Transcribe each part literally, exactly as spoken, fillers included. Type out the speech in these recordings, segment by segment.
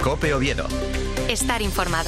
COPE Oviedo. Estar informado.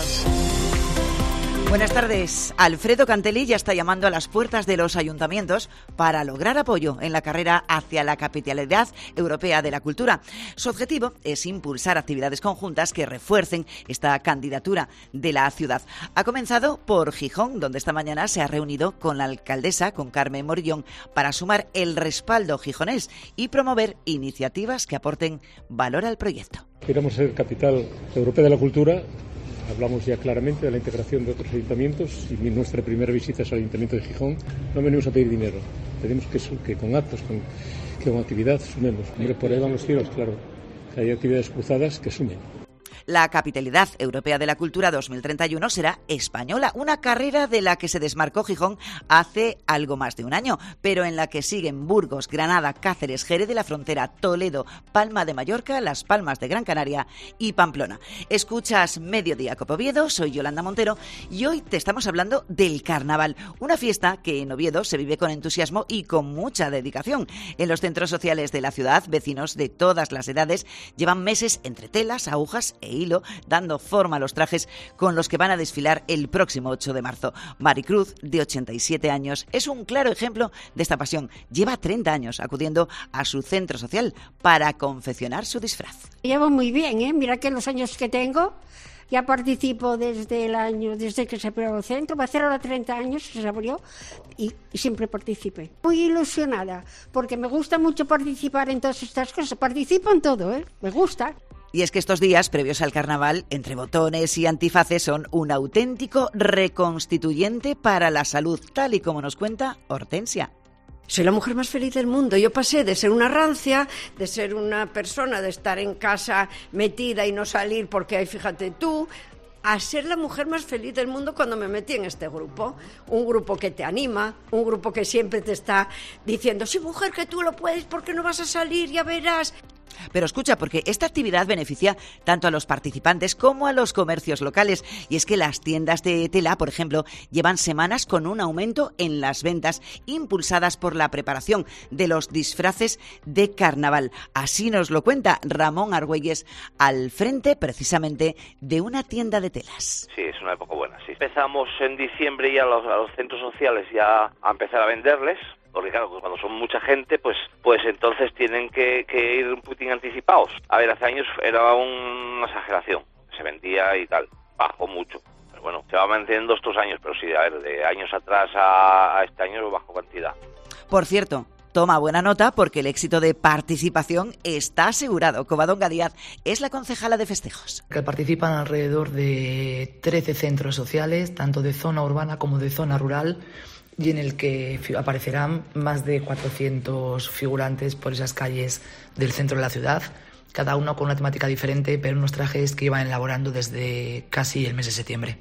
Buenas tardes. Alfredo Cantelli ya está llamando a las puertas de los ayuntamientos para lograr apoyo en la carrera hacia la capitalidad europea de la cultura. Su objetivo es impulsar actividades conjuntas que refuercen esta candidatura de la ciudad. Ha comenzado por Gijón, donde esta mañana se ha reunido con la alcaldesa, con Carmen Morillón, para sumar el respaldo gijonés y promover iniciativas que aporten valor al proyecto. Queremos ser capital europea de la cultura. Hablamos ya claramente de la integración de otros ayuntamientos y nuestra primera visita es al Ayuntamiento de Gijón. No venimos a pedir dinero, pedimos que, que con actos, con, que con actividad sumemos. Hombre, por ahí van los tiros, claro, que hay actividades cruzadas que sumen. La capitalidad europea de la cultura dos mil treinta y uno será española, una carrera de la que se desmarcó Gijón hace algo más de un año, pero en la que siguen Burgos, Granada, Cáceres, Jerez de la Frontera, Toledo, Palma de Mallorca, Las Palmas de Gran Canaria y Pamplona. Escuchas Mediodía Cope Oviedo, soy Yolanda Montero y hoy te estamos hablando del Carnaval, una fiesta que en Oviedo se vive con entusiasmo y con mucha dedicación. En los centros sociales de la ciudad, vecinos de todas las edades llevan meses entre telas, agujas e hilo, dando forma a los trajes con los que van a desfilar el próximo ocho de marzo. Maricruz, de ochenta y siete años, es un claro ejemplo de esta pasión. Lleva treinta años acudiendo a su centro social para confeccionar su disfraz. Llevo muy bien, ¿eh? Mira que los años que tengo, ya participo desde el año, desde que se abrió el centro, va a ser ahora treinta años que se abrió y, y siempre participé. Muy ilusionada, porque me gusta mucho participar en todas estas cosas. Participo en todo, ¿eh? Me gusta. Y es que estos días previos al carnaval, entre botones y antifaces, son un auténtico reconstituyente para la salud, tal y como nos cuenta Hortensia. Soy la mujer más feliz del mundo. Yo pasé de ser una rancia, de ser una persona, de estar en casa metida y no salir porque ahí fíjate tú, a ser la mujer más feliz del mundo cuando me metí en este grupo. Un grupo que te anima, un grupo que siempre te está diciendo, sí, mujer, que tú lo puedes, porque no vas a salir, ya verás. Pero escucha, porque esta actividad beneficia tanto a los participantes como a los comercios locales. Y es que las tiendas de tela, por ejemplo, llevan semanas con un aumento en las ventas impulsadas por la preparación de los disfraces de carnaval. Así nos lo cuenta Ramón Argüelles, al frente precisamente de una tienda de telas. Sí, es una época buena, sí. Empezamos en diciembre ya a los, a los centros sociales ya a empezar a venderles. Porque claro, cuando son mucha gente, pues pues entonces tienen que, que ir un poquitín anticipados. A ver, hace años era una exageración, se vendía y tal, bajó mucho. Pero bueno, se va manteniendo estos años, pero sí, a ver, de años atrás a, a este año bajó cantidad. Por cierto, toma buena nota porque el éxito de participación está asegurado. Covadonga Díaz es la concejala de festejos. Que participan alrededor de trece centros sociales, tanto de zona urbana como de zona rural, y en el que aparecerán más de cuatrocientos figurantes por esas calles del centro de la ciudad, cada uno con una temática diferente, pero unos trajes que iban elaborando desde casi el mes de septiembre.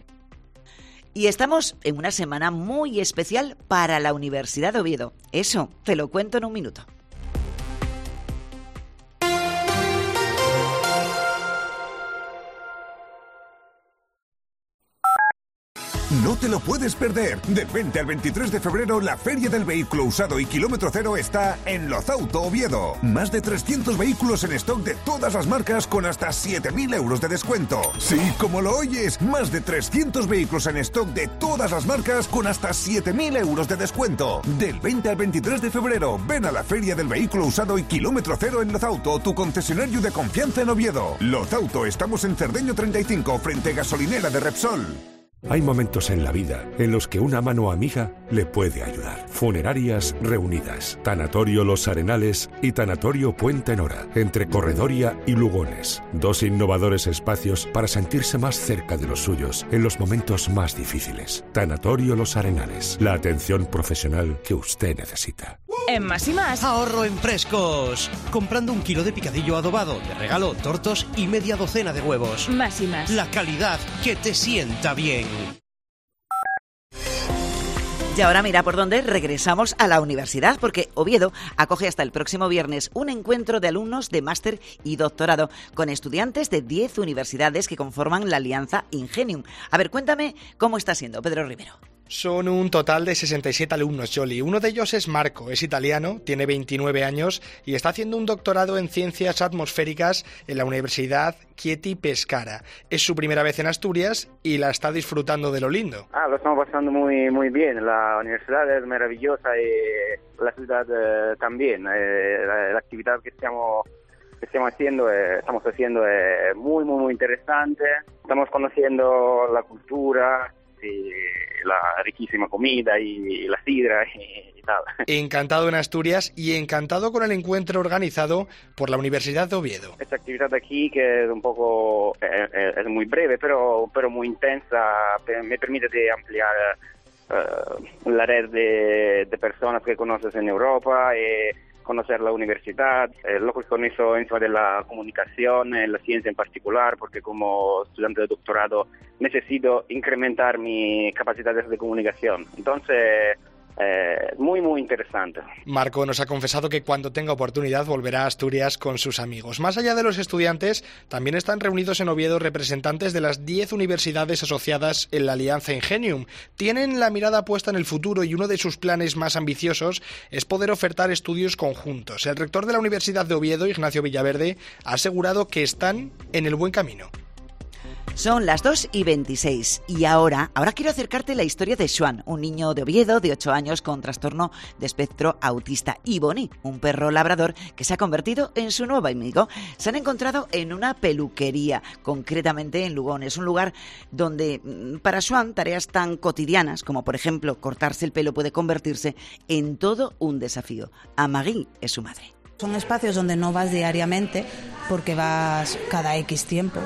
Y estamos en una semana muy especial para la Universidad de Oviedo. Eso te lo cuento en un minuto. No te lo puedes perder. Del veinte al veintitrés de febrero, la Feria del Vehículo Usado y Kilómetro Cero está en Lozauto Oviedo. Más de trescientos vehículos en stock de todas las marcas con hasta siete mil euros de descuento. Sí, como lo oyes, más de trescientos vehículos en stock de todas las marcas con hasta siete mil euros de descuento. Del veinte al veintitrés de febrero, ven a la Feria del Vehículo Usado y Kilómetro Cero en Lozauto, tu concesionario de confianza en Oviedo. Lozauto, estamos en Cerdeño treinta y cinco, frente a gasolinera de Repsol. Hay momentos en la vida en los que una mano amiga le puede ayudar. Funerarias Reunidas, Tanatorio Los Arenales y Tanatorio Puente Nora, entre Corredoria y Lugones. Dos innovadores espacios para sentirse más cerca de los suyos en los momentos más difíciles. Tanatorio Los Arenales, la atención profesional que usted necesita. En Más y Más, ahorro en frescos. Comprando un kilo de picadillo adobado, te regalo tortos y media docena de huevos. Más y Más. La calidad que te sienta bien. Y ahora mira por dónde regresamos a la universidad, porque Oviedo acoge hasta el próximo viernes un encuentro de alumnos de máster y doctorado con estudiantes de diez universidades que conforman la alianza Ingenium. A ver, cuéntame cómo está siendo, Pedro Rivero. Son un total de sesenta y siete alumnos, Jolly. Uno de ellos es Marco, es italiano, tiene veintinueve años y está haciendo un doctorado en ciencias atmosféricas en la Universidad Chieti Pescara. Es su primera vez en Asturias y la está disfrutando de lo lindo. Ah, lo estamos pasando muy muy bien. La universidad es maravillosa y la ciudad eh, también. Eh, la, la actividad que estamos que estamos haciendo, eh, estamos haciendo es muy muy muy interesante. Estamos conociendo la cultura y la riquísima comida y la sidra y, y tal. Encantado en Asturias y encantado con el encuentro organizado por la Universidad de Oviedo. Esta actividad aquí, que es un poco es, es muy breve pero pero muy intensa, me permite de ampliar uh, la red de, de personas que conoces en Europa y conocer la universidad, eh, lo que conozco encima de la comunicación, en la ciencia en particular, porque como estudiante de doctorado necesito incrementar mis capacidades de comunicación. Entonces, eh, muy, muy interesante. Marco nos ha confesado que cuando tenga oportunidad volverá a Asturias con sus amigos. Más allá de los estudiantes, también están reunidos en Oviedo representantes de las diez universidades asociadas en la Alianza Ingenium. Tienen la mirada puesta en el futuro y uno de sus planes más ambiciosos es poder ofertar estudios conjuntos. El rector de la Universidad de Oviedo, Ignacio Villaverde, ha asegurado que están en el buen camino. Son las dos y veintiséis y ahora, ahora quiero acercarte la historia de Xuan, un niño de Oviedo de ocho años con trastorno de espectro autista, y Boni, un perro labrador que se ha convertido en su nuevo amigo. Se han encontrado en una peluquería, concretamente en Lugones, un lugar donde para Xuan tareas tan cotidianas como por ejemplo cortarse el pelo puede convertirse en todo un desafío. Amagui es su madre. Son espacios donde no vas diariamente porque vas cada X tiempo,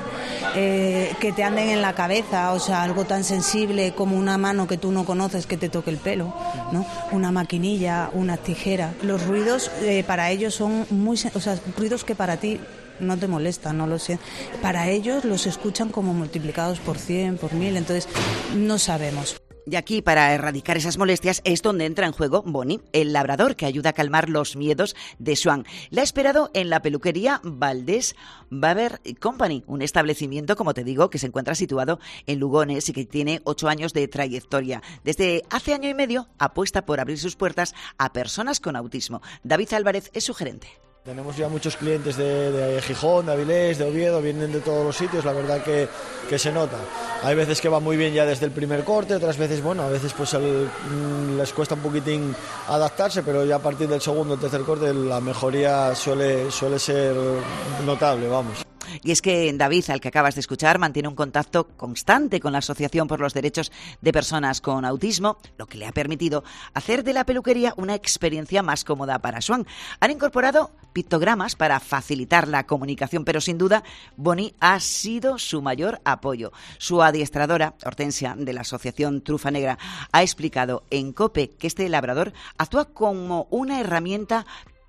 eh, que te anden en la cabeza, o sea, algo tan sensible como una mano que tú no conoces que te toque el pelo, ¿no? Una maquinilla, una tijera. Los ruidos eh, para ellos son muy, o sea, ruidos que para ti no te molestan, no lo sé. Para ellos los escuchan como multiplicados por cien, por mil, entonces no sabemos. Y aquí, para erradicar esas molestias, es donde entra en juego Boni, el labrador que ayuda a calmar los miedos de Xuan. La ha esperado en la peluquería Valdés Barber Company, un establecimiento, como te digo, que se encuentra situado en Lugones y que tiene ocho años de trayectoria. Desde hace año y medio apuesta por abrir sus puertas a personas con autismo. David Álvarez es su gerente. Tenemos ya muchos clientes de, de Gijón, de Avilés, de Oviedo, vienen de todos los sitios, la verdad que, que se nota. Hay veces que va muy bien ya desde el primer corte, otras veces, bueno, a veces pues el, les cuesta un poquitín adaptarse, pero ya a partir del segundo o tercer corte la mejoría suele, suele ser notable, vamos. Y es que David, al que acabas de escuchar, mantiene un contacto constante con la Asociación por los Derechos de Personas con Autismo, lo que le ha permitido hacer de la peluquería una experiencia más cómoda para Xuan. Han incorporado pictogramas para facilitar la comunicación, pero sin duda Boni ha sido su mayor apoyo. Su adiestradora, Hortensia, de la Asociación Trufa Negra, ha explicado en COPE que este labrador actúa como una herramienta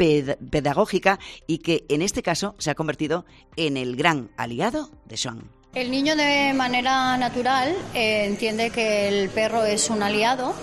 pedagógica y que en este caso se ha convertido en el gran aliado de Xuan. El niño de manera natural eh, entiende que el perro es un aliado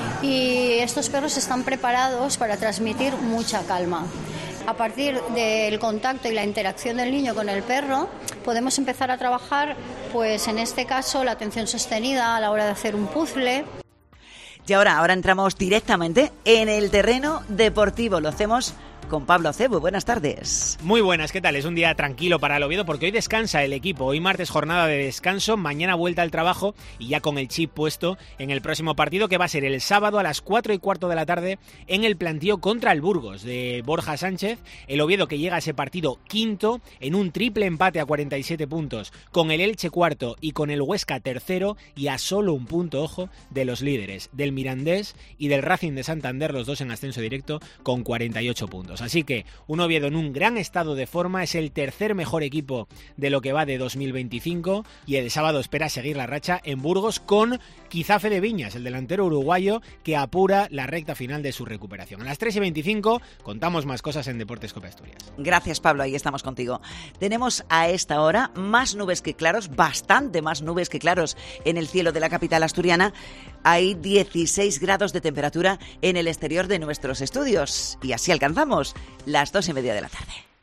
y estos perros están preparados para transmitir mucha calma. A partir del contacto y la interacción del niño con el perro podemos empezar a trabajar, pues en este caso, la atención sostenida a la hora de hacer un puzzle. Y ahora, ahora entramos directamente en el terreno deportivo. Lo hacemos con Pablo Cebu. Buenas tardes. Muy buenas, ¿qué tal? Es un día tranquilo para el Oviedo porque hoy descansa el equipo. Hoy martes jornada de descanso, mañana vuelta al trabajo y ya con el chip puesto en el próximo partido que va a ser el sábado a las cuatro y cuarto de la tarde en el plantío contra el Burgos de Borja Sánchez. El Oviedo que llega a ese partido quinto en un triple empate a cuarenta y siete puntos con el Elche cuarto y con el Huesca tercero y a solo un punto, ojo, de los líderes, del Mirandés y del Racing de Santander, los dos en ascenso directo con cuarenta y ocho puntos. Así que un Oviedo en un gran estado de forma, es el tercer mejor equipo de lo que va de dos mil veinticinco y el sábado espera seguir la racha en Burgos con quizá Fede Viñas, el delantero uruguayo que apura la recta final de su recuperación. A las tres y veinticinco contamos más cosas en Deportes Cope Asturias. Gracias, Pablo, ahí estamos contigo. Tenemos a esta hora más nubes que claros, bastante más nubes que claros en el cielo de la capital asturiana. Hay dieciséis grados de temperatura en el exterior de nuestros estudios y así alcanzamos las dos y media de la tarde.